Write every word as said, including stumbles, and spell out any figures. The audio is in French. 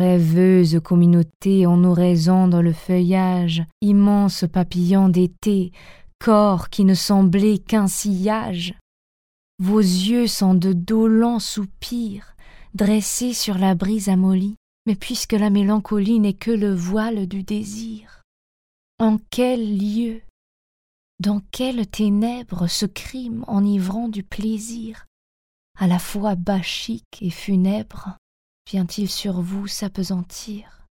Rêveuse communauté en oraison dans le feuillage, immense papillon d'été, corps qui ne semblait qu'un sillage. Vos yeux sont de dolents soupirs, dressés sur la brise amollie, mais puisque la mélancolie n'est que le voile du désir, en quel lieu, dans quelles ténèbres ce crime enivrant du plaisir, à la fois bachique et funèbre, vient-il sur vous s'appesantir?